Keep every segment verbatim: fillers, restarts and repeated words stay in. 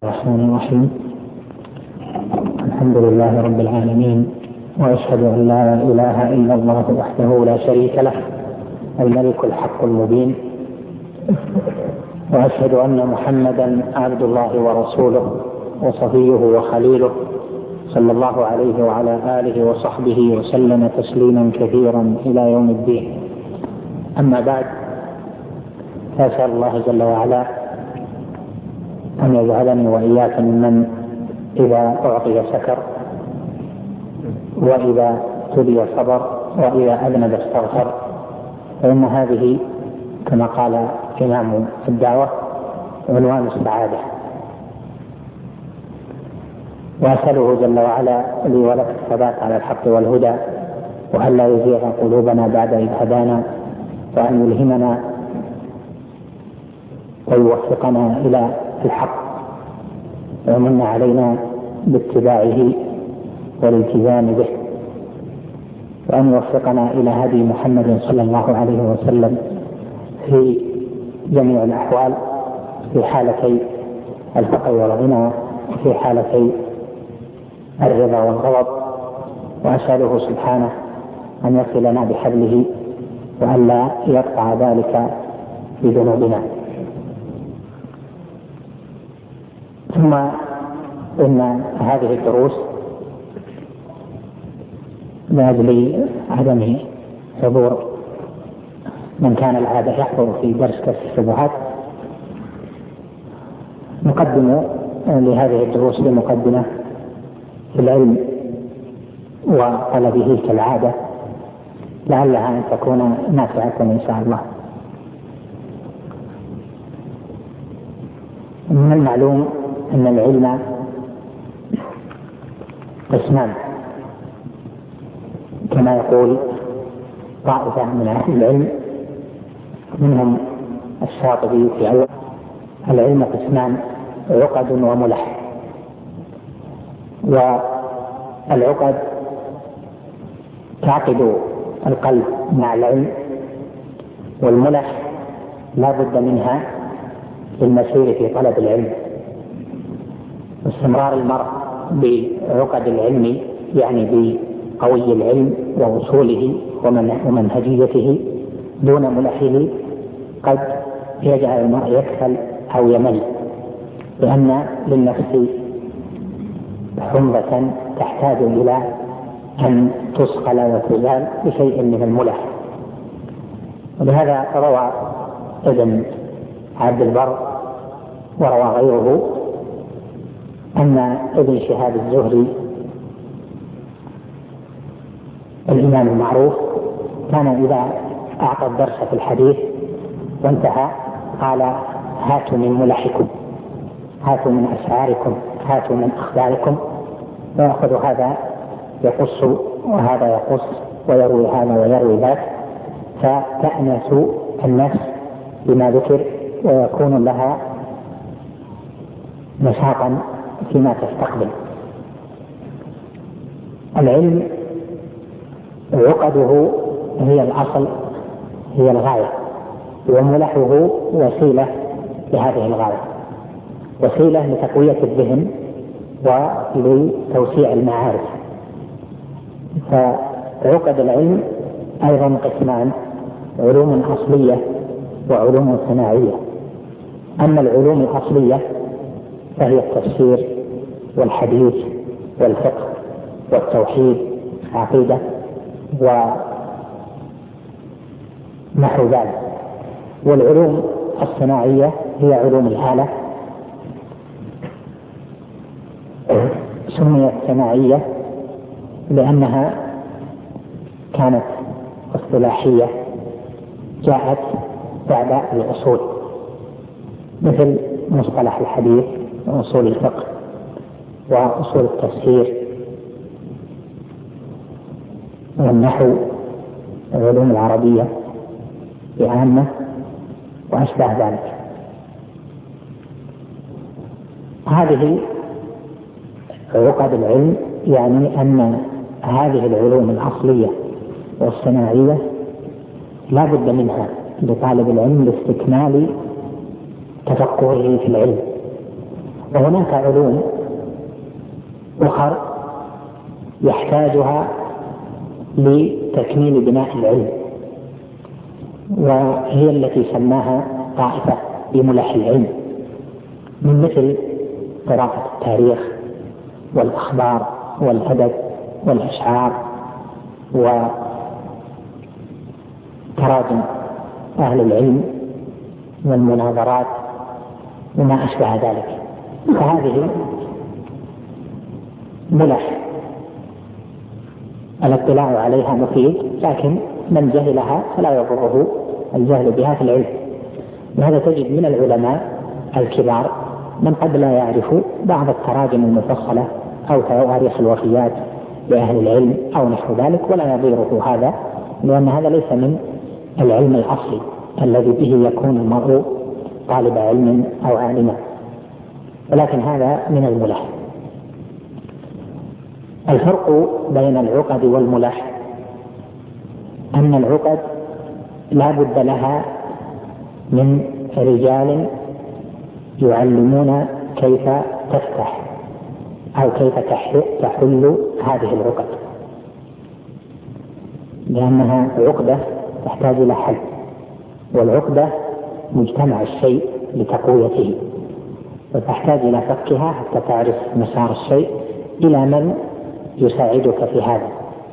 الرحمن الرحيم. الحمد لله رب العالمين، وأشهد أن لا إله إلا الله وحده لا شريك له الملك الحق المبين، وأشهد أن محمدا عبد الله ورسوله وصفيه وخليله صلى الله عليه وعلى آله وصحبه وسلم تسليما كثيرا إلى يوم الدين. أما بعد، فأسأل الله جل وعلا أن يجعلني وإياك ممن إذا أعطي شكر، وإذا تلي صبر، وإذا أذنب استغفر، فإن هذه كما قال إمام الدعوة عنوان السعادة. وأسأله جل وعلا لي ولك الثبات على الحق والهدى، وأن لا يزيغ قلوبنا بعد إذ هدانا، وأن يلهمنا ويوفقنا إلى الحق، ومن علينا باتباعه والالتزام به، وأن يوفقنا إلى هدي محمد صلى الله عليه وسلم في جميع الأحوال، في حالتي الفقر والغنى، في حالتي الرضا والغضب. وأسأله سبحانه أن يصلنا بحبله، وأن لا يقطع ذلك بذنوبنا. ثم إن هذه الدروس لأجل عدم حضور من كان العادة يحضر في درس كشف الشبهات، نقدم لهذه الدروس بمقدمة في العلم وطلبه كالعادة، لعلها أن تكون نافعة إن شاء الله. من المعلوم أن العلم قسمان، كما يقول طائفة من أهل العلم منهم الشاطبي في علم العلم قسمان: عقد وملح. والعقد تعقد القلب مع العلم، والملح لا بد منها للمسير في طلب العلم. استمرار المرء بعقد العلم يعني بقوي العلم ووصوله ومنهجيته دون ملحه قد يجعل المرء يكسل أو يمل، لأن للنفس حمضة تحتاج إلى أن تصقل وتزال بشيء من الملح. ولهذا روى ابن عبد البر وروى غيره أن ابن شهاب الزهري الإمام المعروف كان إذا أعطى الدرس في الحديث وانتهى قال: هاتوا من ملحكم، هاتوا من أشعاركم، هاتوا من أخباركم، ويأخذ هذا يقص وهذا يقص، ويروي هذا ويروي ذاك، فتأنس النفس بما ذكر، ويكون لها نشاطا فيما تستقبل. العلم عقده هي الأصل، هي الغاية، وملحه وسيلة لهذه الغاية، وسيلة لتقوية الذهن ولتوسيع المعارف. فعقد العلم أيضا قسمان: علوم أصلية وعلوم صناعية. أما العلوم الأصلية فهي التفسير والحديث والفقه والتوحيد، عقيدة ونحو ذلك. والعلوم الصناعية هي علوم الآلة، سميت صناعية لأنها كانت اصطلاحية جاءت بعد الأصول، مثل مصطلح الحديث وأصول الفقه وأصول التفسير والنحو والعلوم العربية بعامة وأشبه ذلك. هذه عقد العلم، يعني أن هذه العلوم الأصلية والصناعية لا بد منها لطالب العلم لاستكمال تفقهه في العلم، وهناك علوم أخرى يحتاجها لتكميل بناء العلم، وهي التي سماها طائفة بملح العلم، من مثل قراءة التاريخ والأخبار والأدب والأشعار وتراجم أهل العلم والمناظرات وما أشبه ذلك. فهذه ملح الاطلاع عليها مفيد، لكن من جهلها فلا يضره الجهل بها في العلم. لهذا تجد من العلماء الكبار من قد لا يعرف بعض التراجم المفصلة أو تواريخ الوفيات لأهل العلم أو نحو ذلك، ولا يضيره هذا، لأن هذا ليس من العلم الأصلي الذي به يكون المرء طالب علم أو عالما، ولكن هذا من الملح. الفرق بين العقد والملح أن العقد لا بد لها من رجال يعلمون كيف تفتح أو كيف تحل هذه العقد، لأنها عقدة تحتاج إلى حل، والعقدة مجتمع الشيء لتقويته، وتحتاج إلى فكها حتى تعرف مسار الشيء إلى من يساعدك في هذا.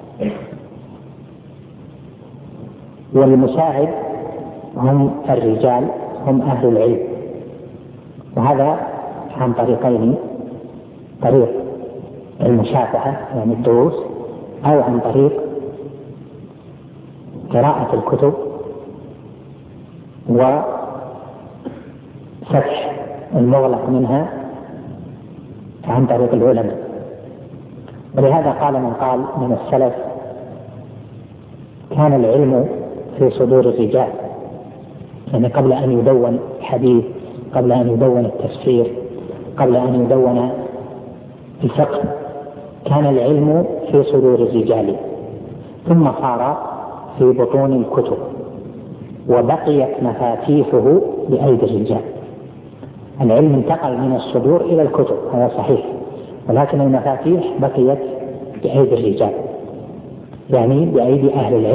والمساعد هم الرجال، هم أهل العلم، وهذا عن طريقين: طريق المشافهة يعني الدروس، أو عن طريق قراءة الكتب وفتح المغلق منها عن طريق العلماء. ولهذا قال من قال من السلف: كان العلم في صدور الرجال، يعني قبل أن يدون حديث، قبل أن يدون التفسير، قبل أن يدون الفقه، كان العلم في صدور الرجال، ثم صار في بطون الكتب، وبقيت مفاتيحه بأيدي الرجال. العلم انتقل من الصدور إلى الكتب، هذا صحيح، ولكن المفاتيح بقيت بأيدي الرجال، يعني بأيدي أهل العلم.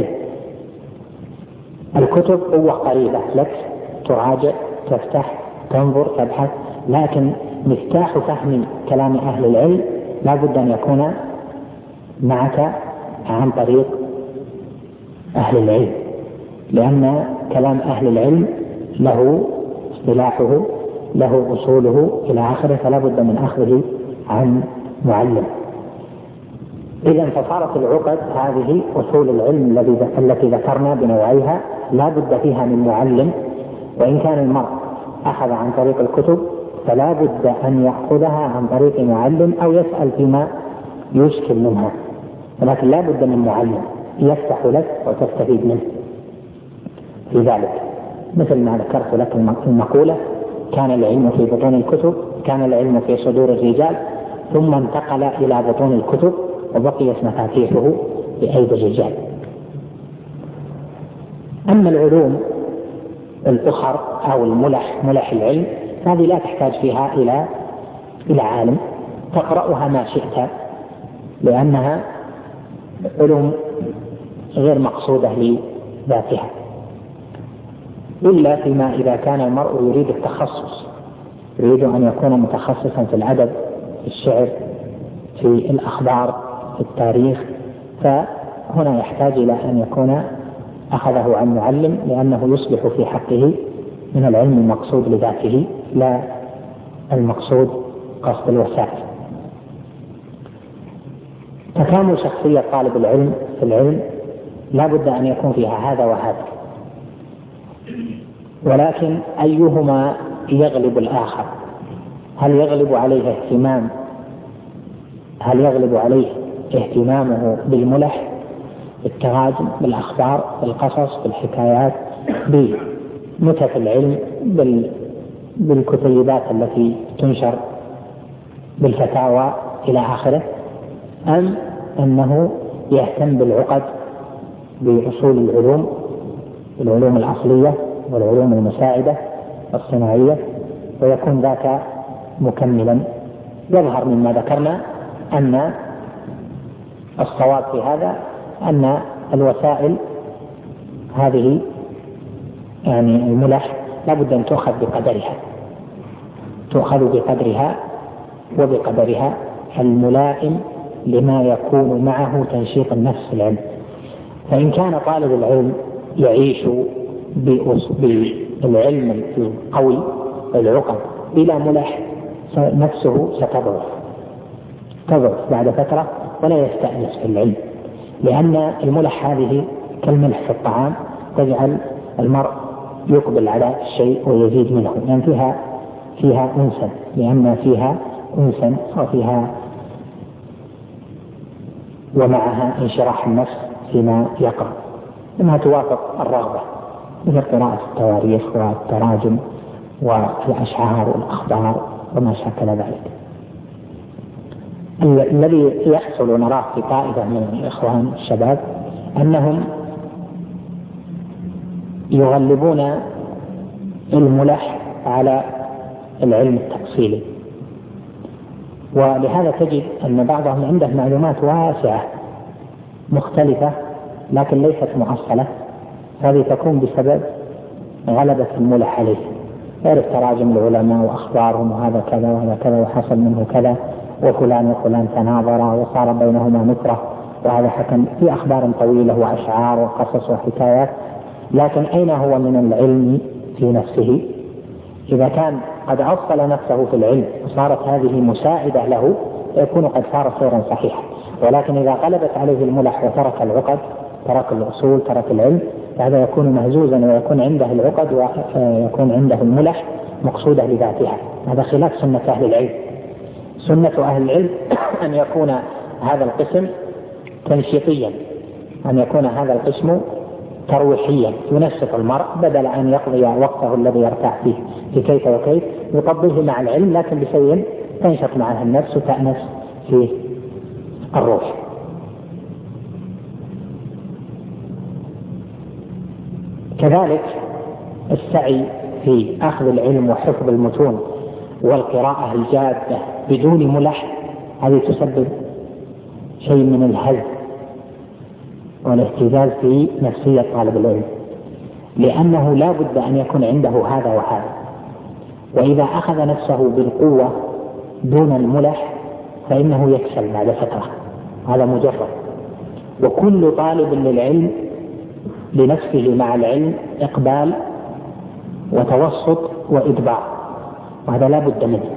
الكتب قوة قريبة لك، تراجع، تفتح، تنظر، تبحث، لكن مفتاح فهم كلام أهل العلم لا بد أن يكون معك عن طريق أهل العلم، لأن كلام أهل العلم له اصطلاحه، له أصوله إلى آخره، فلا بد من أخذه عن معلم. إذن فصارت العقد هذه أصول العلم التي ذكرنا بنوعيها لا بد فيها من معلم، وإن كان المرء أخذ عن طريق الكتب فلا بد أن يأخذها عن طريق معلم أو يسأل فيما يشكل منها، ولكن لا بد من معلم يفتح لك وتستفيد منه في ذلك. مثل ما ذكرت لك المقولة: كان العلم في بطون الكتب، كان العلم في صدور الرجال، ثم انتقل إلى بطون الكتب وبقيت مفاتيحه بأيدي الرجال. أما العلوم الأخر أو الملح، ملح العلم، هذه لا تحتاج فيها إلى إلى عالم، تقرأها ما شئت، لأنها علوم غير مقصودة لذاتها، إلا فيما إذا كان المرء يريد التخصص، يريد أن يكون متخصصا في الأدب، في الشعر، في الأخبار، في التاريخ، فهنا يحتاج إلى أن يكون أخذه عن معلم، لأنه يصبح في حقه من العلم المقصود لذاته لا المقصود قصد الوسائل. تكامل شخصية طالب العلم في العلم لا بد أن يكون فيها هذا وهذا، ولكن أيهما يغلب الآخر؟ هل يغلب عليه اهتمام هل يغلب عليه اهتمامه بالملح، بالتراجم، بالأخبار، بالقصص، بالحكايات، بنتف العلم، بالكتيبات التي تنشر، بالفتاوى إلى آخره، أم أنه يهتم بالعقد، بأصول العلوم، العلوم الأصلية والعلوم المساعدة الصناعية، ويكون ذاك مكملا. يظهر مما ذكرنا أن الصواب في هذا أن الوسائل هذه يعني الملح لابد أن تؤخذ بقدرها، تؤخذ بقدرها وبقدرها الملائم لما يكون معه تنشيط النفس في العلم. فإن كان طالب العلم يعيش بالعلم القوي العقد بلا ملح نفسه ستضعف تضعف بعد فترة ولا يستأنس في العلم، لأن الملح هذه كالملح في الطعام تجعل المرء يقبل على الشيء ويزيد منه، لأن يعني فيها فيها أنسا لأن فيها أنسا وفيها ومعها انشراح النفس فيما يقرأ، إنها توافق الرغبة مثل قراءة التواريخ والتراجم والأشعار والأخبار وما شاكل ذلك. الذي يحصل نراه في طائفة من الإخوان الشباب أنهم يغلبون الملح على العلم التفصيلي، ولهذا تجد أن بعضهم عنده معلومات واسعة مختلفة لكن ليست مؤصلة، هذه تكون بسبب غلبة الملح عليه، يعرف تراجم العلماء وأخبارهم وهذا كذا وهذا كذا وحصل منه كذا وفلان وفلان تناظر وصار بينهما نكرة وهذا حكم في أخبار طويلة وأشعار وقصص وحكايات، لكن أين هو من العلم في نفسه؟ إذا كان قد أصل نفسه في العلم وصارت هذه مساعدة له يكون قد صار سيرا صحيحا، ولكن إذا غلبت عليه الملح وترك العقد ترك الأصول ترك العلم فهذا يكون مهزوزا ويكون عنده العقد ويكون عنده الملح مقصودة لذاتها. هذا خلاف سنة أهل العلم. سنة أهل العلم أن يكون هذا القسم تنشيطيا، أن يكون هذا القسم ترويحيا ينشط المرء بدل أن يقضي وقته الذي يرتاح فيه في كيف وكيف يقضيه مع العلم لكن بشيء تنشط معها النفس وتأنس فيه الروح. كذلك السعي في أخذ العلم وحفظ المتون والقراءة الجادة بدون ملح هذه تسبب شيء من الهز والاهتزاز في نفسية طالب العلم، لأنه لا بد أن يكون عنده هذا وهذا، وإذا أخذ نفسه بالقوة دون الملح فإنه يكسل بعد فترة، هذا مجرد. وكل طالب للعلم لنفسه مع العلم إقبال وتوسط وإدبار، وهذا لا بد منه.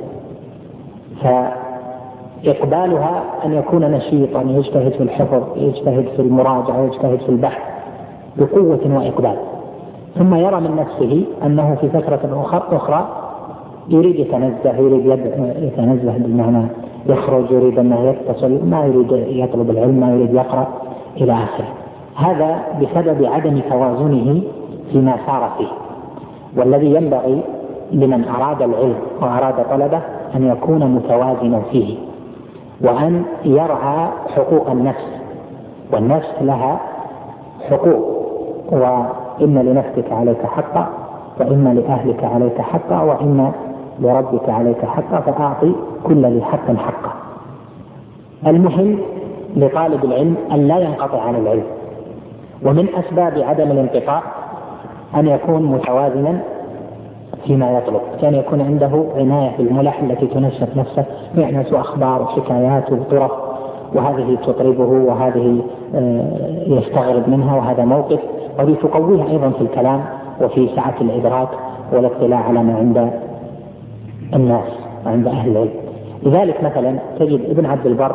فإقبالها أن يكون نشيطا يجتهد في الحفظ يجتهد في المراجعة يجتهد في البحث بقوة وإقبال، ثم يرى من نفسه أنه في فترة أخرى يريد يتنزه يريد يتنزه بالمعنى يخرج يريد أنه يتصل ما يريد يطلب العلم ما يريد يقرأ إلى آخره. هذا بسبب عدم توازنه فيما سار فيه. والذي ينبغي لمن أراد العلم وأراد طلبه أن يكون متوازنا فيه وأن يرعى حقوق النفس، والنفس لها حقوق، وإن لنفسك عليك حقا وإن لأهلك عليك حقا وإن لربك عليك حقا فأعطي كل ذي حق حقه. المهم لطالب العلم أن لا ينقطع عن العلم، ومن أسباب عدم الانقطاع أن يكون متوازنا فيما يطلب، كان يكون عنده عناية بالملح التي تنشط نفسه يعنس أخبار وحكايات وطرف، وهذه تطربه وهذه يستغرب منها وهذا موقف، وهذه تقويه أيضا في الكلام وفي سعة الإدراك والاطلاع على ما عند الناس وعند أهل العلم. لذلك مثلا تجد ابن عبد البر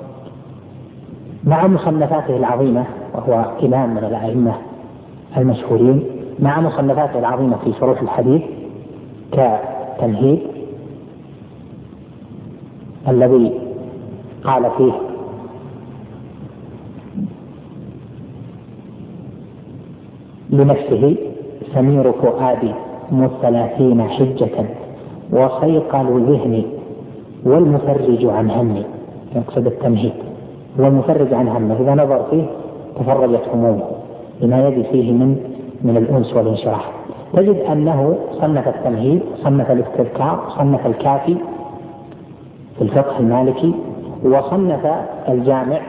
مع مصنفاته العظيمة وهو إمام من الأئمة المشهورين، مع مصنفاته العظيمة في شروح الحديث كتمهيد الذي قال فيه لنفسه سمير فؤادي مثلاثين حجة وصيقل ذهني والمفرج عن همي، يقصد التمهيد، والمفرج عن همه إذا نظر فيه تفرجت همومه لما يجد فيه من من الأنس والانشراح. تجد أنه صنف التمهيد صنف الاستذكار صنف الكافي في الفقه المالكي، وصنف الجامع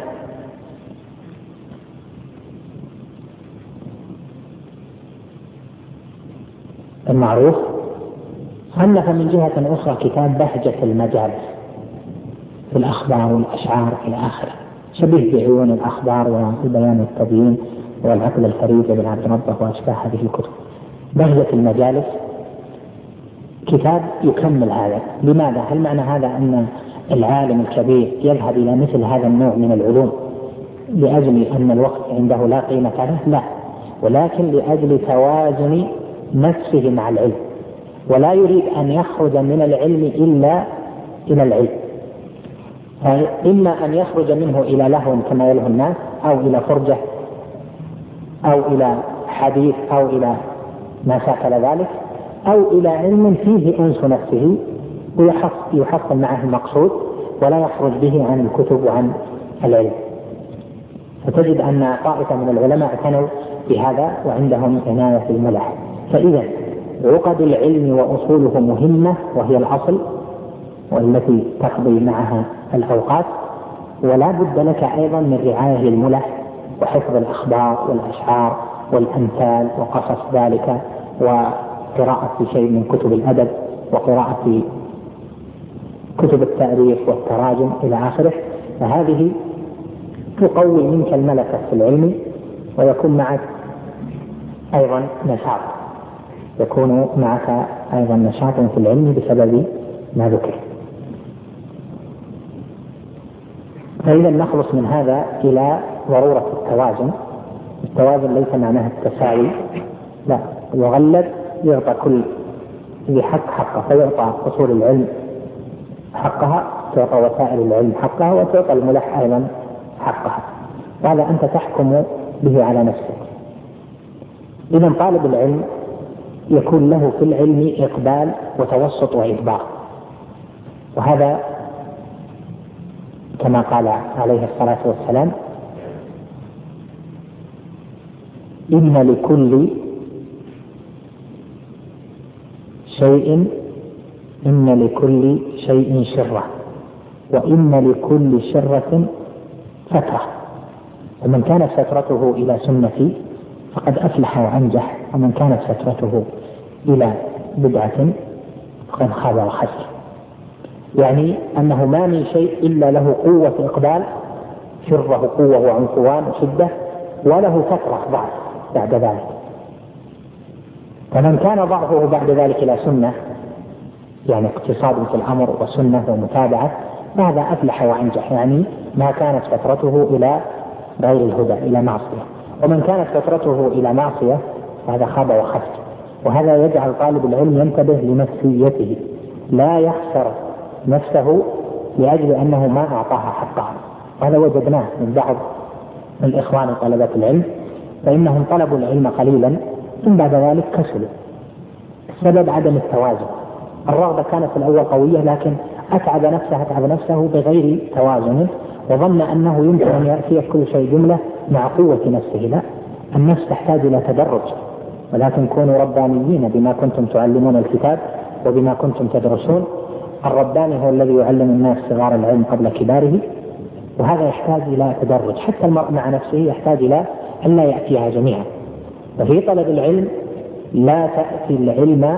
المعروف، صنف من جهة أخرى كتاب بهجة المجالس في الأخبار والأشعار إلى آخره، شبيه بعيون الأخبار والبيان والتبيين والعقل الفريد بن عبد ربه وأشباه هذه الكتب. بهجة المجالس كتاب يكمل هذا. لماذا؟ هل معنى هذا أن العالم الكبير يذهب إلى مثل هذا النوع من العلوم لأجل أن الوقت عنده لا قيمة له؟ لا، ولكن لأجل توازن نفسه مع العلم، ولا يريد أن يخرج من العلم إلا إلى العلم، إما أن يخرج منه إلى لهو كما يلهو الناس، أو إلى فرجة، أو إلى حديث، أو إلى ما شاكل ذلك، أو إلى علم فيه أنس نفسه ويحصل معه المقصود ولا يخرج به عن الكتب وعن العلم. فتجد أن طائفة من العلماء اعتنوا بهذا وعندهم عناية بالملح. فإذا عقد العلم وأصوله مهمة، وهي الأصل والتي تقضي معها الأوقات، ولا بد لك أيضا من رعاية للملح وحفظ الأخبار والأشعار والأمثال وقصص ذلك، وقراءة شيء من كتب الأدب، وقراءة كتب التاريخ والتراجم إلى آخره. فهذه تقوي منك الملكة في العلم، ويكون معك أيضا نشاط، يكون معك أيضا نشاط في العلم بسبب ما ذكر. فإذا نخلص من هذا إلى ضرورة التوازن. التوازن ليس معناه التساوي، لا، يغلب، يعطى كل ذي حق حقه، فيعطى أصول العلم حقها، تعطى وسائل العلم حقها، وتعطى الملح أيضا حقها. وهذا أنت تحكم به على نفسك. إذا طالب العلم يكون له في العلم إقبال وتوسط وإدبار، وهذا كما قال عليه الصلاة والسلام: إن لكل شيء إن لكل شيء شرة، وإن لكل شرة فترة، ومن كانت فترته إلى سنتي فقد أفلح وأنجح، ومن كانت فترته إلى بدعة فقد خاب وخسر. يعني أنه ما من شيء إلا له قوة إقبال، شره قوة وعنفوان وشدة، وله فترة ضعف بعد ذلك. فمن كان ضعفه بعد ذلك إلى سنة، يعني اقتصاد في الأمر وسنة ومتابعة، فهذا أفلح وأنجح، يعني ما كانت فترته إلى غير الهدى، إلى معصية. ومن كانت فترته إلى معصية فهذا خاب وخسر. وهذا يجعل طالب العلم ينتبه لنفسيته، لا يخسر نفسه لأجل أنه ما أعطاها حقها. وهذا وجدناه من بعض الإخوان طلبة العلم، فإنهم طلبوا العلم قليلا ثم بعد ذلك كسلوا، السبب عدم التوازن. الرغبة كانت في الأول قوية، لكن أتعب نفسه أتعب نفسه بغير توازن، وظن أنه يمكن أن يأتي كل شيء جملة مع قوة نفسه. لا، النفس تحتاج إلى تدرج، ولكن كونوا ربانيين بما كنتم تعلمون الكتاب وبما كنتم تدرسون. الرباني هو الذي يعلم الناس صغار العلم قبل كباره، وهذا يحتاج إلى تدرج. حتى المرء مع نفسه يحتاج إلى أن لا يأتيها جميعا. وفي طلب العلم لا تأتي العلم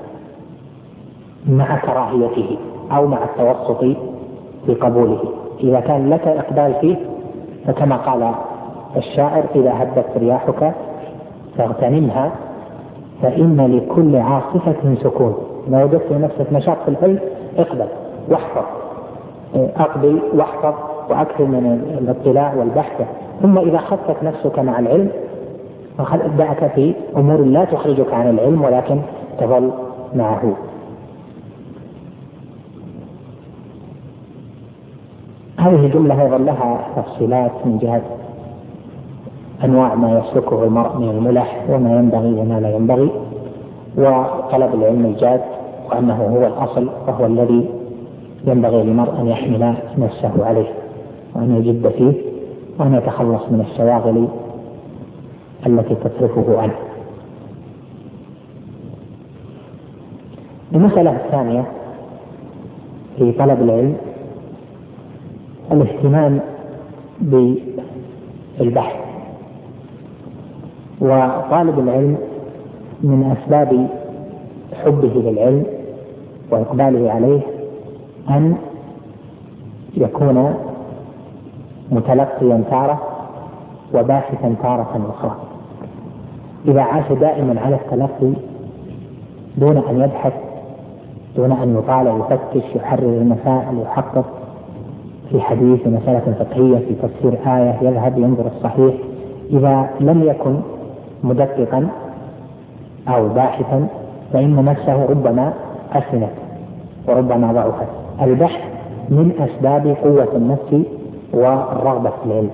مع كراهيته أو مع التوسط في قبوله. إذا كان لك إقبال فيه فكما قال الشاعر: إذا هبت رياحك فاغتنمها فإن لكل عاصفة سكون. إذا وجدت نفسك نشاط في العلم اقبل واحفظ، أقبل واحفظ وأكثر من الاطلاع والبحث. ثم إذا خفت نفسك مع العلم فابدأك في أمور لا تخرجك عن العلم ولكن تظل معه. هذه جملة أيضا لها تفصيلات من جهة أنواع ما يسلكه المرء من الملح وما ينبغي وما لا ينبغي، وطلب العلم الجاد، وأنه هو الأصل وهو الذي ينبغي للمرء أن يحمل نفسه عليه وأن يجد فيه وأن يتخلص من الشواغل التي تصرفه عنه. المسألة الثانية في طلب العلم الاهتمام بالبحث، وطالب العلم من أسباب حبه للعلم وإقباله عليه أن يكون متلقيا تارة وباحثا تارة أخرى. إذا عاش دائما على التلقي دون أن يبحث، دون أن يطالع يفتش يحرر المسائل يحقق في حديث في مسألة فقهية في تفسير آية يذهب ينظر الصحيح، إذا لم يكن مدققا أو باحثا فإن نفسه ربما أسنت وربما ضعفت. البحث من أسباب قوة النفس والرغبة في العلم،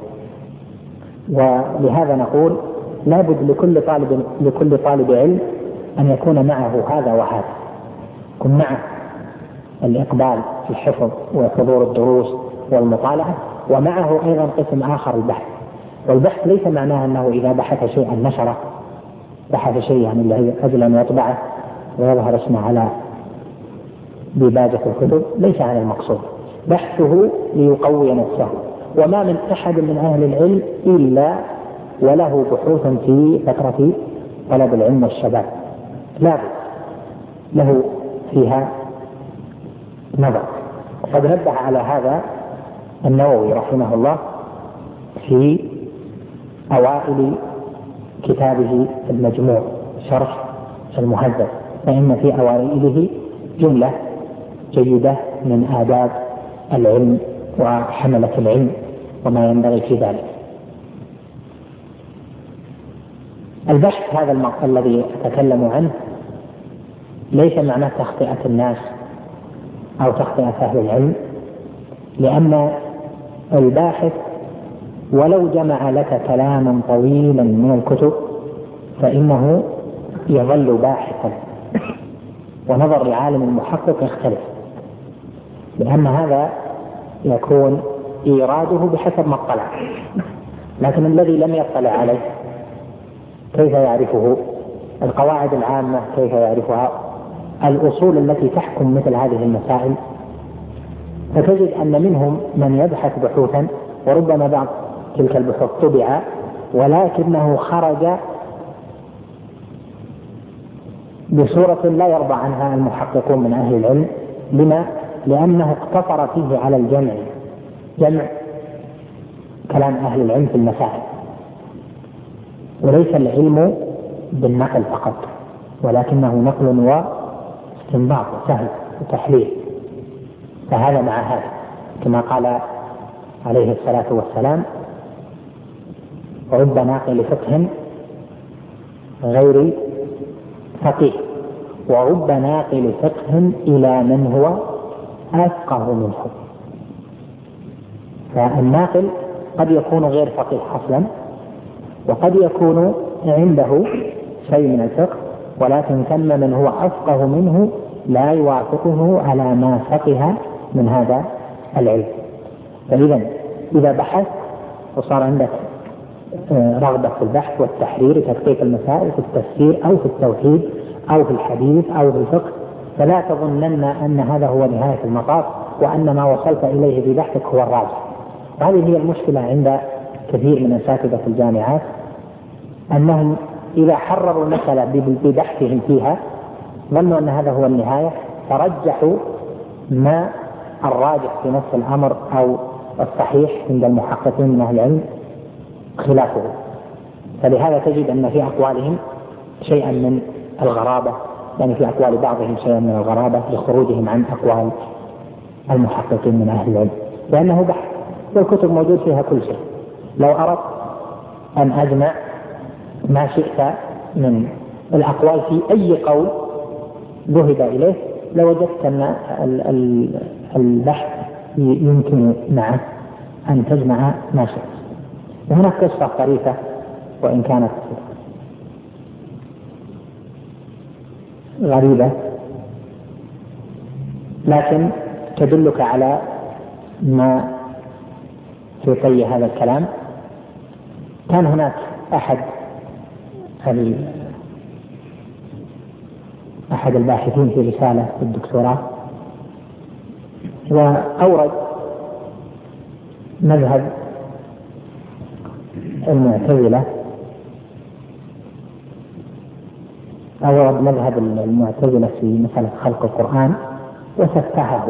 ولهذا نقول لابد لكل طالب لكل طالب علم أن يكون معه هذا وهذا، يكون معه الإقبال في الحفظ وحضور الدروس والمطالعة، ومعه أيضا قسم آخر البحث. والبحث ليس معناه أنه إذا بحث شيئا نشره، بحث شيئا يعني أجل أن يطبعه ويظهر اسمه على ديباجة الكتب، ليس هذا المقصود. بحثه ليقوي نفسه، وما من أحد من أهل العلم إلا وله بحوث في فترة طلب العلم والشباب لا له فيها نظر. وقد نبه على هذا النووي رحمه الله في أوائل كتابه المجموع شرح المهذب، فإن في أوائله جملة جيدة من آداب العلم وحملة العلم وما ينبغي في ذلك. البحث هذا المقصد الذي أتكلم عنه ليس معناه تخطئة الناس أو تخطئة أهل العلم، لأن الباحث ولو جمع لك كلاما طويلا من الكتب فإنه يظل باحثا، ونظر لعالم المحقق يختلف، لأن هذا يكون إيراده بحسب ما اطلع، لكن الذي لم يطلع عليه كيف يعرفه؟ القواعد العامة كيف يعرفها؟ الأصول التي تحكم مثل هذه المسائل. فتجد أن منهم من يبحث بحوثا وربما بعض تلك البحوث طبع ولكنه خرج بصورة لا يرضى عنها المحققون من أهل العلم. لما؟ لأنه اقتصر فيه على الجمع، جمع كلام أهل العلم في المسائل، وليس العلم بالنقل فقط، ولكنه نقل واستنباط وسهل وتحليل. فهذا مع هذا كما قال عليه الصلاة والسلام: رب ناقل فقه غير فقيه، ورب ناقل فقه إلى من هو أفقه منه. فالناقل قد يكون غير فقيه أصلا، وقد يكون عنده شيء من الفقه، ولكن ثم من هو أفقه منه لا يوافقه على ما فقه من هذا العلم. فإذا إذا بحث وصار عندك رغبة في البحث والتحرير تدقيق المسائل في التفسير أو في التوحيد أو في الحديث أو في الفقه، فلا تظنن أن هذا هو نهاية المطاف وأن ما وصلت إليه في بحثك هو الراجح. وهذه هي المشكلة عند كثير من أساتذة الجامعات، أنهم إذا حرروا المسألة ببحثهم فيها ظنوا أن هذا هو النهاية، فرجحوا ما الراجح في نفس الأمر أو الصحيح عند المحققين من أهل العلم خلافه. فلهذا تجد أن في أقوالهم شيئا من الغرابة، يعني في أقوال بعضهم شيئا من الغرابة لخروجهم عن أقوال المحققين من أهل العلم، لأنه بحث والكتب موجود فيها كل شيء. لو أردت أن أجمع ما شئت من الأقوال في أي قول ذهب إليه لوجدت أن البحث يمكن معه أن تجمع ما شئت. وهناك قصة طريفة وإن كانت غريبة لكن تدلك على ما في طي هذا الكلام. كان هناك أحد أحد الباحثين في رسالة في الدكتوراه، وأورد مذهب المعتزلة أو مذهب المعتزلة في مسألة خلق القرآن وسفهه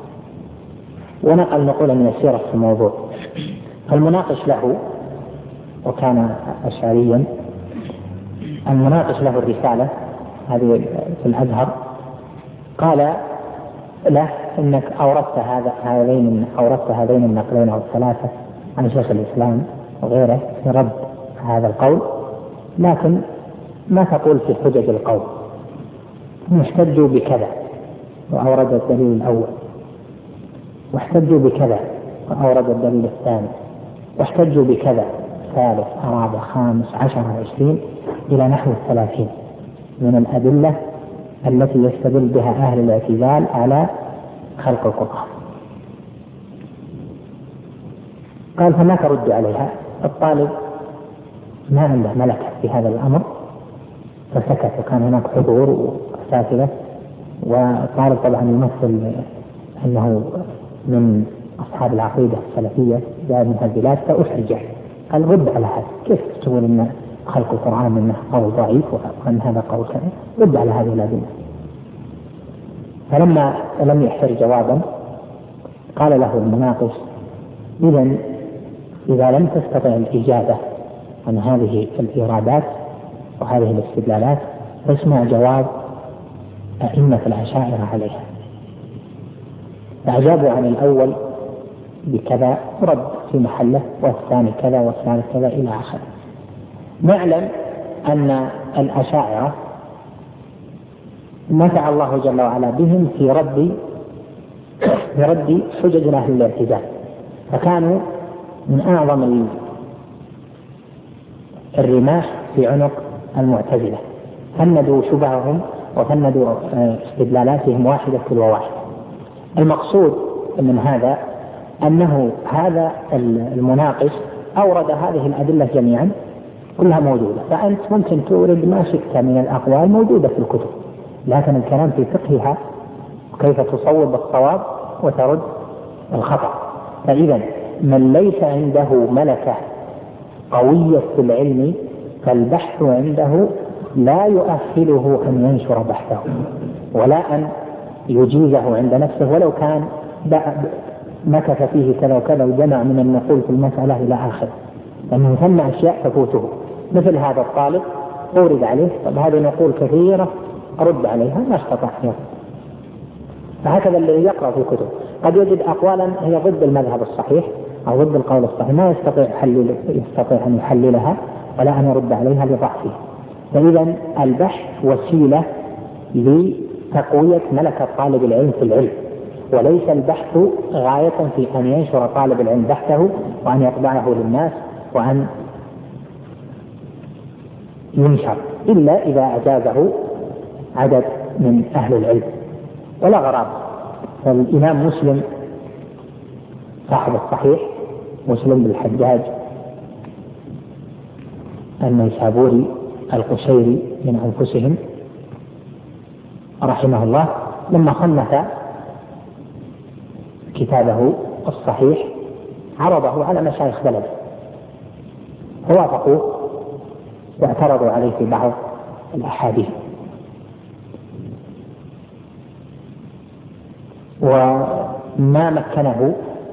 ونقل نقولا يسيرة في الموضوع. المناقش له وكان أشعريا، المناقش له الرسالة هذه في الأزهر، قال له إنك أوردت هذا هذين أوردت هذين النقلين أو الثلاثة عن شيخ الإسلام وغيره في رد هذا القول، لكن ما تقول في حجج القول؟ احتجوا بكذا وأورد الدليل الأول، واحتجوا بكذا وأورد الدليل الثاني، واحتجوا بكذا ثالث رابع خامس عشر عشرين إلى نحو الثلاثين من الأدلة التي يستدل بها أهل الاعتزال على خلق القرآن. قال فما ترد عليها؟ الطالب ما عنده ملكة في هذا الأمر فسكت، وكان هناك حضور وأساتذة، والطالب طبعا يمثل أنه من أصحاب العقيدة السلفية جاء من هالبلاد، فأحرجه. قال رد على هذا، كيف تقول أن خلق القرآن منه قول ضعيف وأن هذا قول كذا؟ رد على هذه الأدلة. فلما لم يحتر جوابا قال له المناقش إذن إذا لم تستطع الإجابة عن هذه الإيرادات وهذه الاستدلالات فاسمع جواب أئمة الأشاعرة عليها. فأجابوا عن الأول بكذا رد في محله، والثاني كذا والثالث كذا إلى آخره. نعلم أن الأشاعرة نفع الله جل وعلا بهم في رد في رد حجج أهل الاعتزال، فكانوا من أعظم الرماح في عنق المعتزلة، فندوا شبههم وفندوا استدلالاتهم واحدة تلو واحدة. المقصود من هذا أنه هذا المناقش أورد هذه الأدلة جميعا كلها موجودة، فأنت ممكن تورد ما شئت من الأقوال موجودة في الكتب، لكن الكلام في فقهها وكيف تصوب الصواب وترد الخطأ. فإذا من ليس عنده ملكة قوية في العلم فالبحث عنده لا يؤهله أن ينشر بحثه ولا أن يجيزه عند نفسه، ولو كان مكث فيه كذا وكذا وجمع من النقول في المسألة إلى آخر، لأنه ثم أشياء تفوته. مثل هذا الطالب أورد عليه طب هذه نقول كثيرة أرد عليها، ما استطاع يرد. فهكذا الذي يقرأ في الكتب قد يجد أقوالا هي ضد المذهب الصحيح أو ضد القول الصحيح، ما يستطيع حلل يستطيع أن يحللها ولا أن يرد عليها لضعفه. فإذا البحث وسيلة لتقوية ملكة طالب العلم في العلم، وليس البحث غاية في أن ينشر طالب العلم بحثه وأن يطبعه للناس وأن ينشر إلا إذا أجازه عدد من أهل العلم. ولا غرابة، فالإمام مسلم صاحب الصحيح مسلم بالحجاج النيسابوري القشيري من أنفسهم رحمه الله لما صنف كتابه الصحيح عرضه على مشايخ بلده فوافقوه واعترضوا عليه في بعض الأحاديث، وما مكنه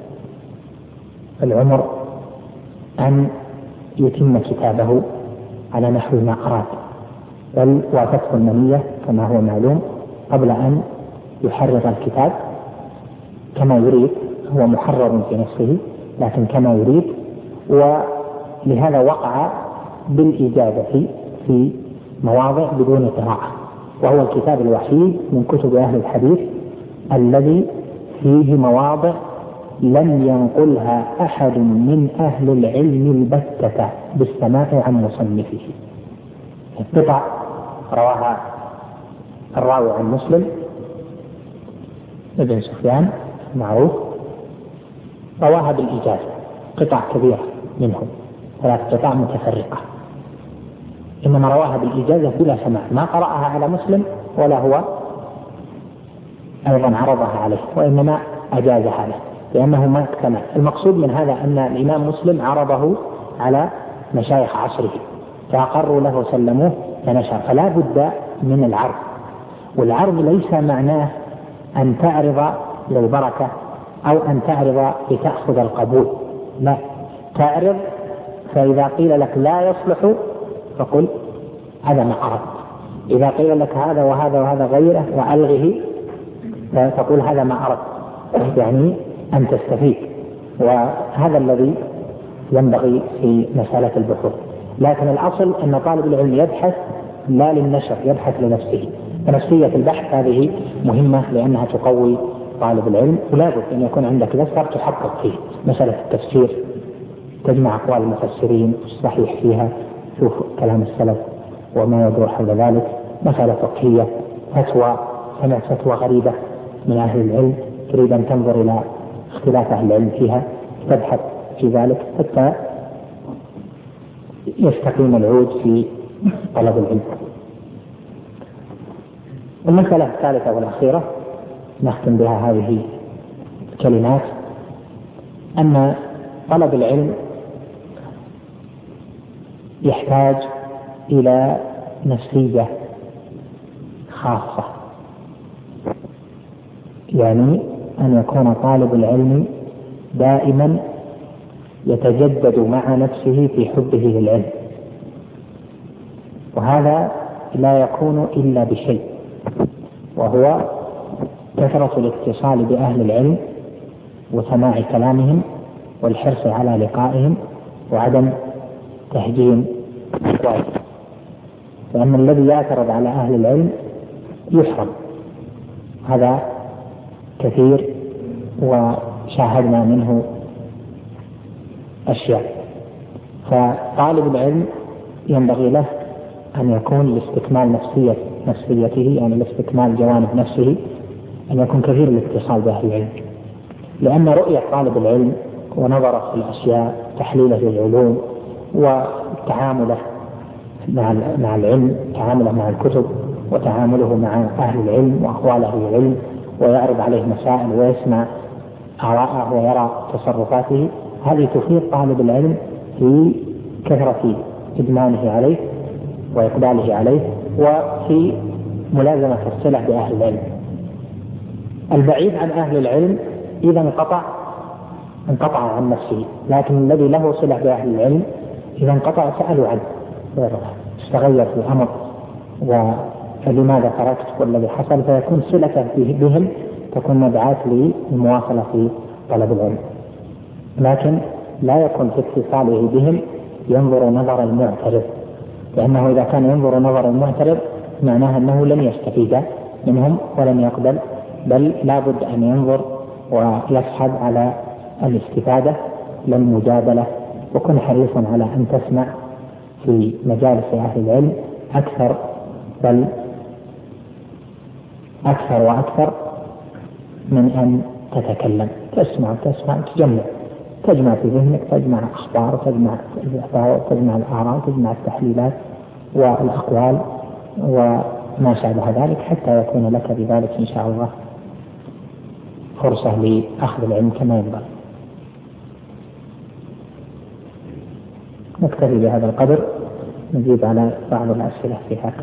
العمر أن يتم كتابه على نحو ما أراد، بل وافته المنية كما هو معلوم قبل أن يحرر الكتاب كما يريد، هو محرر في نفسه لكن كما يريد، ولهذا وقع بالإجازة في مواضع بدون قراءة، وهو الكتاب الوحيد من كتب أهل الحديث الذي فيه مواضع لم ينقلها أحد من أهل العلم البتة بالسماع عن مصنفه. قطع رواها الراوي عن مسلم ابن سفيان معروف رواها بالإجازة قطع كبيرة منهم ثلاث قطع متفرقة، إنما رواها بالإجازة بلا سماع، ما قرأها على مسلم ولا هو أيضا عرضها عليه، وإنما أجازها له. لأنه ما اكتمل. المقصود من هذا أن الإمام مسلم عرضه على مشايخ عصره فأقروا له وسلموه فنشر، فلا بد من العرض. والعرض ليس معناه أن تعرض للبركة أو أن تعرض لتأخذ القبول، لا، تعرض فإذا قيل لك لا يصلح فقل هذا ما أردت، إذا قيل لك هذا وهذا وهذا غيره وألغه فقل هذا ما أردت، يعني أن تستفيد. وهذا الذي ينبغي في مسألة البحوث. لكن الأصل أن طالب العلم يبحث لا للنشر، يبحث لنفسه. فنفسية البحث هذه مهمة لأنها تقوي طالب العلم، ولا بد أن يكون عندك دفتر تحقق فيه. مسألة التفسير تجمع أقوال المفسرين الصحيح فيها، شوف كلام السلف وما يدور حول ذلك. مسألة فقهية، فتوى، سمعت فتوى غريبة من أهل العلم تريد أن تنظر إلى اختلاف أهل العلم فيها، تبحث في ذلك حتى يستقيم العود في طلب العلم. المسألة الثالثة والأخيرة نختم بها هذه الكلمات، أن طلب العلم يحتاج إلى نفسية خاصة، يعني أن يكون طالب العلم دائما يتجدد مع نفسه في حبه للعلم، وهذا لا يكون إلا بشيء، وهو كثرة الاتصال بأهل العلم وسماع كلامهم والحرص على لقائهم وعدم تهجين أقوالهم. لأن الذي يعترض على أهل العلم يحرم، هذا كثير وشاهدنا منه أشياء. فطالب العلم ينبغي له أن يكون لاستكمال نفسية نفسيته، يعني لاستكمال جوانب نفسه، أن يكون كثير الاتصال بأهل العلم، لأن رؤية طالب العلم ونظره في الأشياء، تحليله للعلوم وتعامله مع مع العلم، تعامله مع الكتب وتعامله مع أهل العلم وأقوال أهل العلم، ويعرض عليه مسائل ويسمع آراءه ويرى تصرفاته، هذه تفيد طالب العلم في كثرة إدمانه عليه وإقباله عليه وفي ملازمة الصلة بأهل العلم. البعيد عن أهل العلم إذا انقطع انقطع عن نفسه، لكن الذي له صلة بأهل العلم إذا انقطع سألوا عنه، استغير في الأمر فلماذا تركت والذي حصل، فيكون صلته بهم تكون مدعاة للمواصلة في طلب العلم. لكن لا يكون في اتصاله بهم ينظر نظر المعترض، لأنه إذا كان ينظر نظر المعترض معناها أنه لن يستفيد منهم ولن يقبل، بل لا بد أن ينظر ويصحب على الاستفادة للمجادلة. وكن حريصا على أن تسمع في مجالس أهل العلم أكثر، بل أكثر وأكثر من أن تتكلم. تسمع تسمع تجمع تجمع في ذهنك، تجمع أخبار، تجمع تجمع الآراء، تجمع التحليلات والأقوال وما شابه ذلك، حتى يكون لك بذلك إن شاء الله فرصة لأخذ العلم كما ينبغي. نكتفي بهذا القدر، نزيد على بعض الأسئلة في هذا.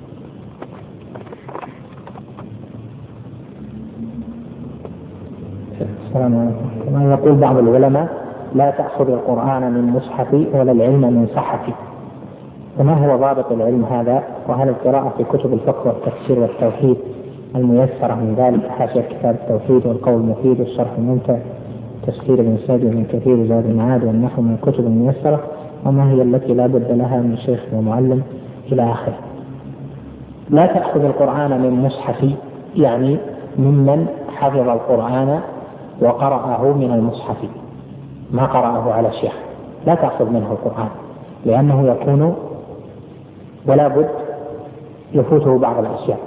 السلام عليكم. كما يقول بعض العلماء: لا تأخذ القرآن من مصحفي ولا العلم من صحفي. وما هو ضابط العلم هذا؟ وهل القراءة في كتب الفقه والتفسير والتوحيد الميسرة من ذلك، حاشية كتاب التوحيد والقول المفيد والشرح الممتع، تفسير ابن سعد من كثير زاد المعاد والنحو من الكتب الميسرة، وما هي التي لا بد لها من شيخ ومعلم إلى آخره؟ لا تأخذ القرآن من مصحفي، يعني ممن حفظ القرآن وقرأه من المصحف، ما قرأه على شيخ، لا تأخذ منه القرآن، لأنه يكون ولا بد يفوته بعض الأشياء،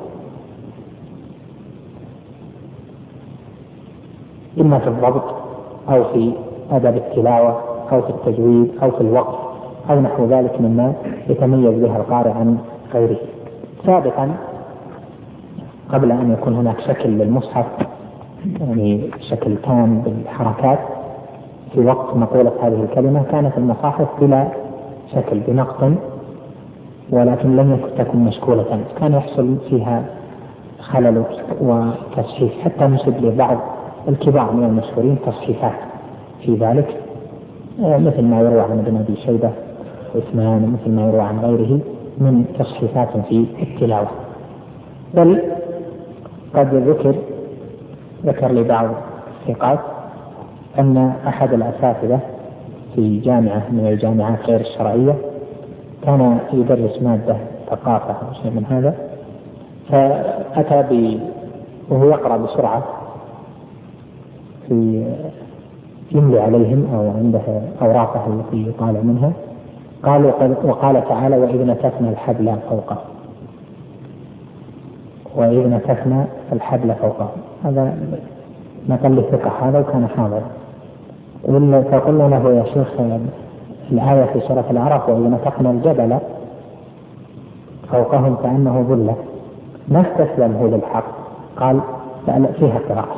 إما في الضبط أو في أدب التلاوة أو في التجويد أو في الوقف أو نحو ذلك مما يتميز بها القارئ عن غيره. سابقا قبل أن يكون هناك شكل للمصحف يعني بشكل تام بالحركات في وقت مقولة هذه الكلمة كانت المصاحف بلا شكل بنقط، ولكن لم تكن مشكولة، كان يحصل فيها خلل وتصحيح، حتى نسب لبعض الكبار من المشهورين تصحيحات في ذلك، مثل ما يروى عن ابن أبي شيبة وعثمان، ومثل ما يروى عن غيره من تصحيحات في التلاوة. بل قد ذكر ذكر لي بعض الثقات أن أحد الأساتذة في جامعة من الجامعات غير الشرعية كان يدرس مادة ثقافة أو شيء من هذا، فأتى ب وهو يقرأ بسرعة في يملي عليهم أو عنده أوراقه التي يطالع منها، قال وقال تعالى وإذ نتفنا الحبل فوقه، وإذ نتفنا الحبل فوقه، هذا نقل الثقة هذا وكان حاضر. فقلنا له يا شيخ الآية في سورة الأعراف وإذ نتقنا الجبل فوقهم كأنه ظلة، ما استسلم هو للحق، قال لا فيها قراءة،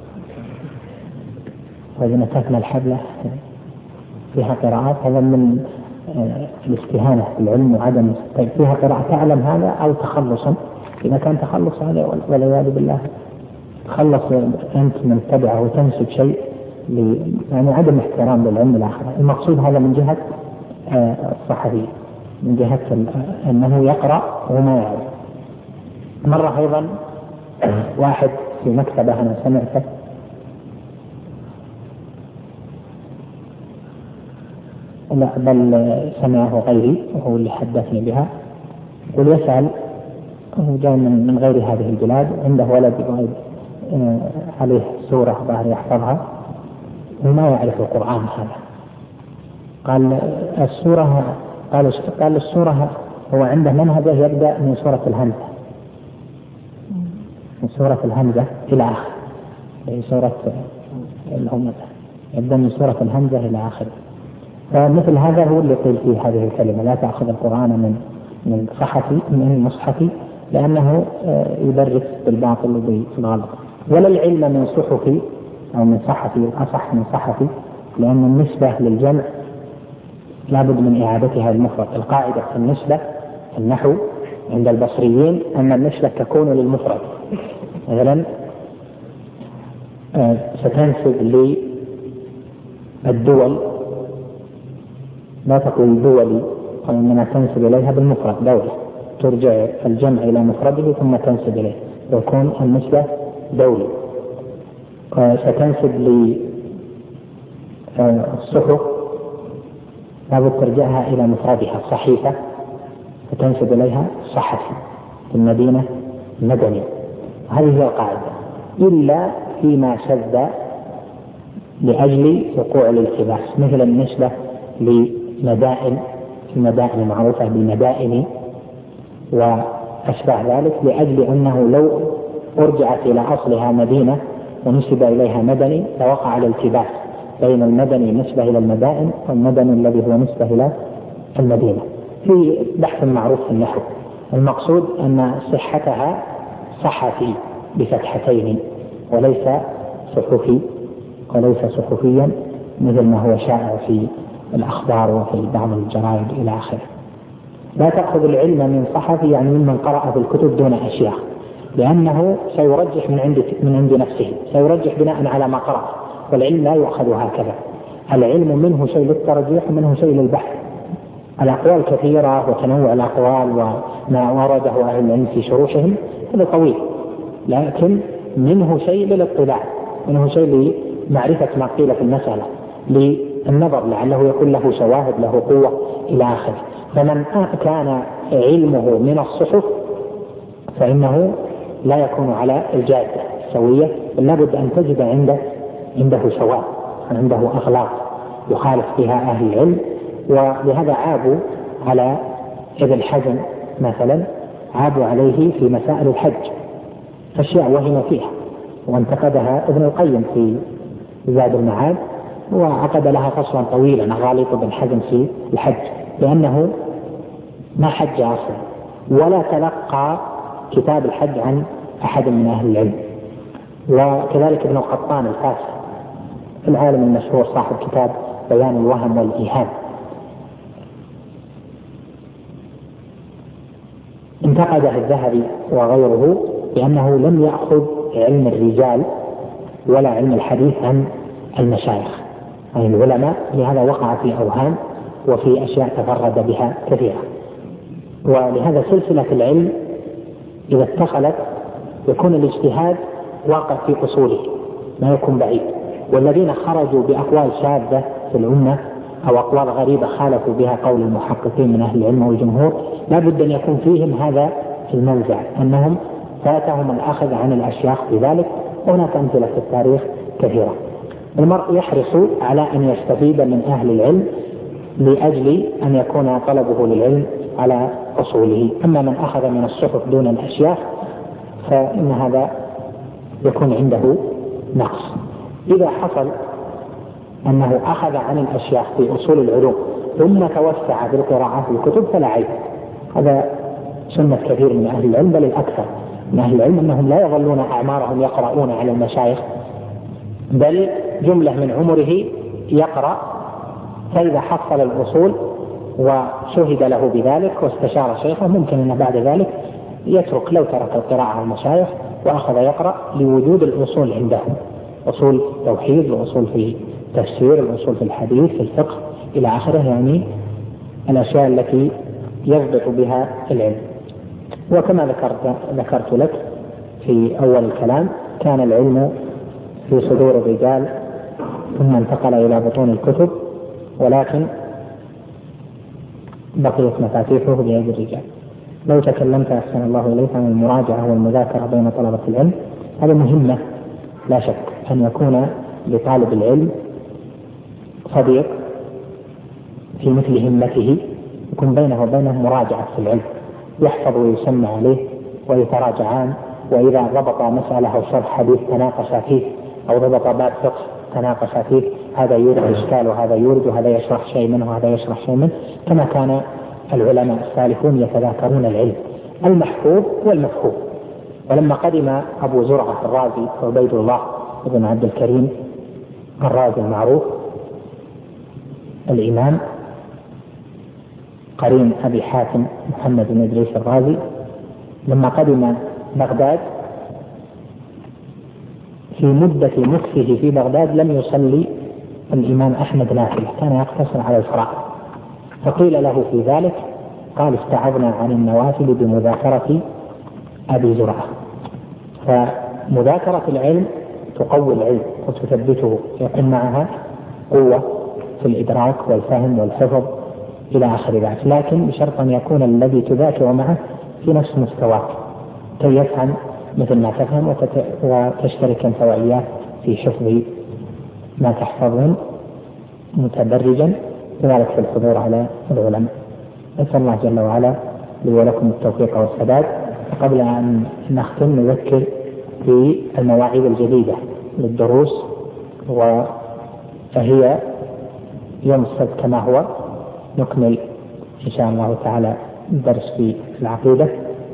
وإذ نتقنا الحبل فيها قراءات، هذا من الاستهانة بالعلم وعدم. طيب فيها قراءة تعلم هذا أو تخلصا؟ إذا كان تخلص هذا والعياذ بالله تخلص أنت من تبعه وتنسب شيء يعني عدم احترام للعلم الآخر. المقصود هذا من جهة الصحفي، من جهة أنه يقرأ وما يعرف. مرة أيضا واحد في مكتبة أنا سمعته لا بل سمعه غيري وهو اللي حدثني بها، يقول يسأل هو جاي من غير هذه البلاد، عنده ولد يقعد عليه سورة ظاهر يحفظها وما يعرف القرآن هذا، قال السورة قال قال السورة هو عنده منهجه يبدأ من سورة الهمزة من سورة الهمزة إلى آخر، يعني سورة الهمزة يبدأ من سورة الهمزة إلى آخر. فمثل هذا هو اللي قيل فيه هذه الكلمة لا تأخذ القرآن من من صحفي من المصحفي، لأنه يدرس بالباطل وبالغلط. ولا العلم من صحفي أو من صحفي، الأصح من صحفي، لأن النسبة للجمع لابد من إعادتها المفرد. القاعدة في النسبة في النحو عند البصريين أن النسبة تكون للمفرد. مثلا ستنسب للدول لا تقول دولي، وإنما تنسب إليها بالمفرد دولة، ترجع الجمع إلى مفرده ثم تنسب إليه ويكون النسبة دولي. ستنسب للصحف لابد ترجعها إلى مفردها صحيفة فتنسب إليها صحفي، في المدينة مدني. هذه هي القاعدة، إلا فيما شذ لأجل وقوع الالتباس، مثل النسبة لمدائن، المدائن المعروفة بالمدائن وأشباه ذلك، لأجل أنه لو أرجعت إلى أصلها مدينة ونسب إليها مدني لوقع الالتباس بين المدني نسبة إلى المدائن والمدني الذي هو نسبة إلى المدينة. في بحث معروف في النحو المقصود أن صحتها صحفي بفتحتين وليس صحفي وليس صحفيا مثل ما هو شائع في الأخبار وفي بعض الجرائد إلى آخره. لا تأخذ العلم من صحفي يعني ممن قرأ في الكتب دون أشياء، لأنه سيرجح من عند من عند نفسه، سيرجح بناء على ما قرأ، والعلم لا يؤخذ هكذا. العلم منه شيء للترجيح ومنه شيء للبحث. الأقوال كثيرة وتنوع الأقوال وما ورده أهل العلم في شروحهم هذا طويل، لكن منه شيء للاطلاع، منه شيء لمعرفة ما قيل في المسألة، للنظر لعله يكون له شواهد له قوة إلى آخره. فمن كان علمه من الصحف فإنه لا يكون على الجادة السوية، بل لابد أن تجد عنده عنده شواهد، عنده أخلاق يخالف بها أهل العلم. ولهذا عابوا على ابن حزم مثلا، عابوا عليه في مسائل الحج، أشياء وهم فيها وانتقدها ابن القيم في زاد المعاد، وعقد لها فصلا طويلا غالط ابن حزم في الحج، لأنه ما حج أصلا ولا تلقى كتاب الحج عن أحد من أهل العلم. وكذلك ابن القطان الفاسي العالم المشهور صاحب كتاب بيان الوهم والإيهام. انتقده الذهبي وغيره بأنه لم يأخذ علم الرجال ولا علم الحديث عن المشايخ عن العلماء، لهذا وقع في أوهام وفي أشياء تفرد بها كثيرة. ولهذا سلسلة العلم إذا اتخلت يكون الاجتهاد واقع في أصوله ما يكون بعيد، والذين خرجوا بأقوال شاذة في الأمة أو أقوال غريبة خالفوا بها قول المحققين من أهل العلم والجمهور لا بد أن يكون فيهم هذا المنزع أنهم فاتهم الأخذ عن الأشياخ بذلك. وهناك أمثلة في التاريخ كثيرة. المرء يحرص على أن يستفيد من أهل العلم لأجل أن يكون طلبه للعلم على أصوله. أما من أخذ من الصحف دون الأشياخ فإن هذا يكون عنده نقص. إذا حصل أنه أخذ عن الأشياخ في أصول العلوم ثم توسع في القراءة في الكتب فلا عيب، هذا سنة كثير من أهل العلم، بل الأكثر من أهل العلم أنهم لا يظلون أعمارهم يقرؤون على المشايخ، بل جملة من عمره يقرأ، فإذا حصل الأصول وشهد له بذلك واستشار شيخه ممكن أن بعد ذلك يترك، لو ترك القراءة على المشايخ وأخذ يقرأ لوجود الأصول عنده، أصول توحيد، الأصول في تفسير، الأصول في الحديث، في الفقه إلى آخره، يعني الأشياء التي يضبط بها العلم. وكما ذكرت ذكرت لك في أول الكلام كان العلم في صدور الرجال ثم انتقل إلى بطون الكتب، ولكن بقيت مفاتيحه بيد الرجال. لو تكلمت أحسن الله إليك عن المراجعة والمذاكرة بين طلبة العلم، هذا مهمة لا شك، أن يكون لطالب العلم صديق في مثل همته يكون بينه وبينه مراجعة في العلم، يحفظ ويسمع عليه ويتراجعان، وإذا ضبط مسألة أو شرح حديث تناقش فيه، أو ضبط باب فقه تناقش فيه، هذا يورد إشكال وهذا يورد، وهذا يشرح شيء منه وهذا يشرح شيء منه، كما كان العلماء السالفون يتذاكرون العلم المحفوظ والمفهوم. ولما قدم أبو زرعة الرازي عبيد الله بن عبد الكريم الرازي المعروف الإمام قرين أبي حاتم محمد بن إدريس الرازي، لما قدم بغداد في مدة مكثه في بغداد لم يصلي الإمام أحمد نافلة، كان يقتصر على الفرائض، فقيل له في ذلك قال استعذنا عن النوافل بمذاكرة أبي زرعة. فمذاكرة العلم تقوي العلم وتثبته، يكون معها قوة في الإدراك والفهم والحفظ إلى آخر ذلك، لكن بشرط أن يكون الذي تذاكر معه في نفس مستواك كي يفهم مثل ما تفهم وتشترك أنت وإياه في حفظ ما تحفظون متدرجا، كذلك في الحضور على العلماء. نسأل الله جل وعلا لي ولكم التوفيق والسداد. قبل أن نختم نذكر في المواعيد الجديدة للدروس، وهي يوم السبت كما هو نكمل إن شاء الله تعالى الدرس في العقيدة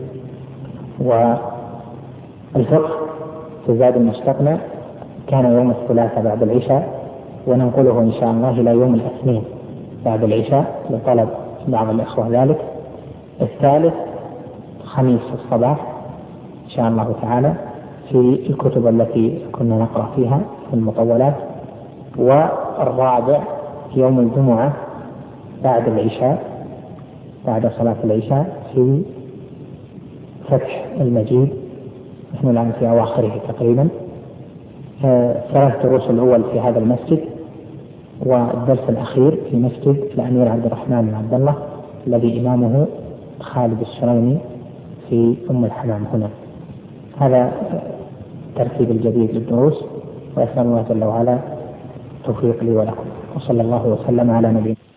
والفقه في زاد المستقنع، كان يوم الثلاثاء بعد العشاء، وننقله إن شاء الله إلى يوم الاثنين بعد العشاء لطلب بعض الإخوة ذلك. الثالث خميس الصباح إن شاء الله تعالى في الكتب التي كنا نقرأ فيها في المطولات. والرابع يوم الجمعة بعد العشاء بعد صلاة العشاء في فتح المجيد، نحن الآن في أواخره تقريبا. ثلاث دروس الأول في هذا المسجد، والدرس الأخير في مسجد الأمير عبد الرحمن بن عبد الله الذي إمامه خالد الشريني في أم الحمام هنا. هذا الترتيب الجديد للدروس، وأسأل الله جل وعلا التوفيق لي ولكم، وصلى الله وسلم على نبينا.